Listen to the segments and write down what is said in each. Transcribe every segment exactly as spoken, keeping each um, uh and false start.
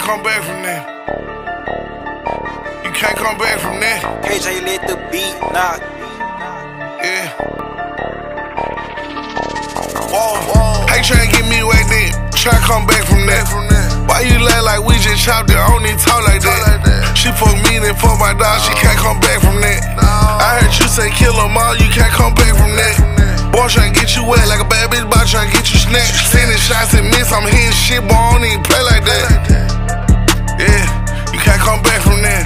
come back from that. You can't come back from that. K J let the beat knock. Yeah. Whoa, whoa. Hey, try to get me like that. Try to come back from that. Why you lie like we just chopped it? I don't even talk like that. She fuck me, then fuck my dog. She can't come back from that. I heard you say kill them all. You can't come back from that. Boy tryna get you wet like a bad bitch, boy tryna get you snatched. Sending shots and miss, I'm hitting shit, boy, I don't even play like that. Yeah, you can't come back from that.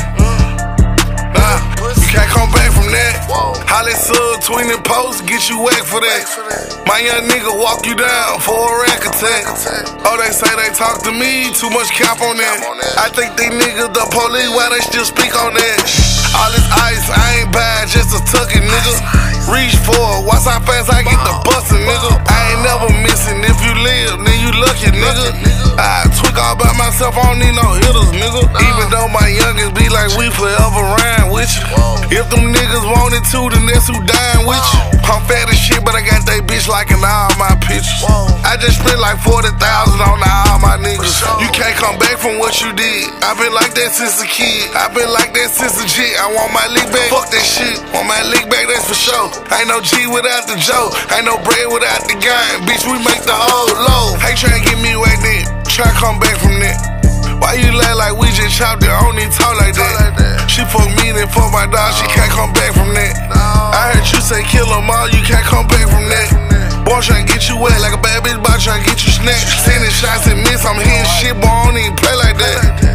Nah, you can't come back from that. Holly sub, tweening posts, get you whacked for that. My young nigga walk you down for a rack attack. Oh, they say they talk to me, too much cap on that. I think they niggas the police, why they still speak on that? All this ice, I ain't bad, just a tuckin', nigga. Reach for it, watch how fast I get the bustin', nigga. I ain't never missing, if you live, then you lucky, nigga. I tweak all by myself, I don't need no hitters, nigga. Even though my youngest be like, we forever rhyme with you. If them niggas wanted to, then that's who dying with you. I'm fat as shit, but I got that bitch liking all my pictures. I just spent like forty thousand on all my niggas. You can't come back from what you did. I been like that since a kid. I been like that since a jit. I want my lick back. Fuck that shit. Want my lick back, that's for sure. Ain't no G without the Joe. Ain't no bread without the game. Bitch, we make the whole low. Hey, try to get me like that. Try to come back from that. Why you lie like we just chopped it? I don't even talk like that. She fuck me, then fuck my dog. She can't come back from that. I heard you say kill them all. You can't come back from that. Boy tryna get you wet like a bad bitch, boy tryna get you snatched. Sending shots and miss, I'm hitting shit, boy, I don't even play like that.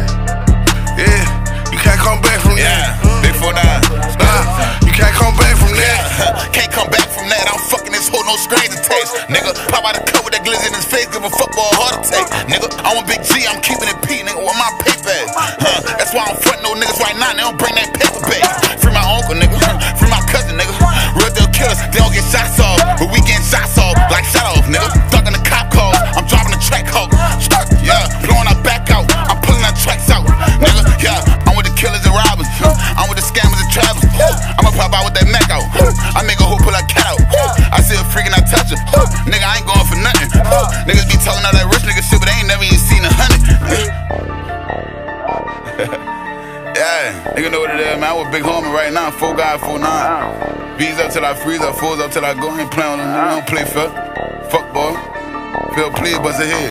Yeah, you can't come back from that. Yeah, big four nine. Nah, you can't come back from that. Can't come back from that. I'm fucking this hoe, no screen to taste. Nigga, pop out the cut with that glizzy in his face, give a fuck for a heart attack. Nigga, I'm a big G, I'm keeping it P, nigga, with my paper at. Huh, that's why I'm frontin' those niggas right now, they don't bring that paper back. Free my uncle, nigga, free my cousin, nigga. Real deal killers, they don't get shots off, but we getting shots off, like shot off, nigga. Ducking the cop calls, I'm driving the track hawk. Yeah, blowing our back out, I'm pulling our tracks out, nigga. Yeah, I'm with the killers and robbers, I'm with the scammers and trappers. I'ma pop out with that Mac out, I make a hoe pull that cat out. I see a freak and I touch her, nigga, I ain't going for nothing. Niggas be talking all that rich nigga shit, but they ain't never even seen a hundred. Yeah, nigga know what it is, man. I'm with Big Homie right now, four guy, four nine. B's up till I freeze up, fours up till I go. I ain't playing on them, nigga. Don't play fair. Fuck boy. Feel please, bust ahead.